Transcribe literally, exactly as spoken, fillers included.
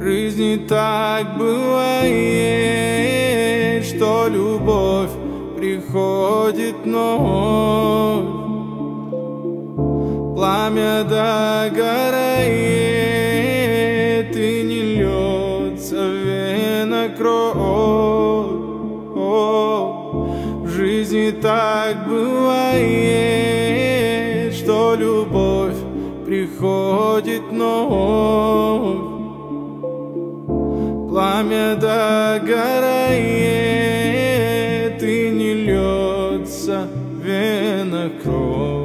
жизни так бывает, что любовь приходит вновь. Пламя догорает и не льется в венах кровь. В жизни так бывает, что любовь приходит вновь. Пламя догорает и не льется в венах кровь.